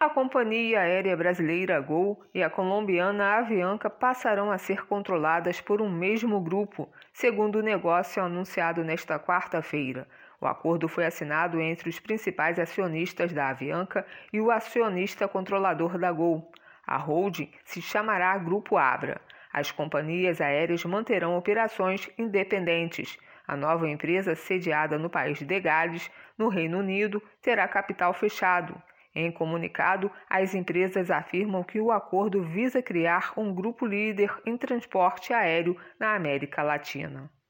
A companhia aérea brasileira Gol e a colombiana Avianca passarão a ser controladas por um mesmo grupo, segundo o negócio anunciado nesta quarta-feira. O acordo foi assinado entre os principais acionistas da Avianca e o acionista controlador da Gol. A holding se chamará Grupo Abra. As companhias aéreas manterão operações independentes. A nova empresa, sediada no país de Gales, no Reino Unido, terá capital fechado. Em comunicado, as empresas afirmam que o acordo visa criar um grupo líder em transporte aéreo na América Latina.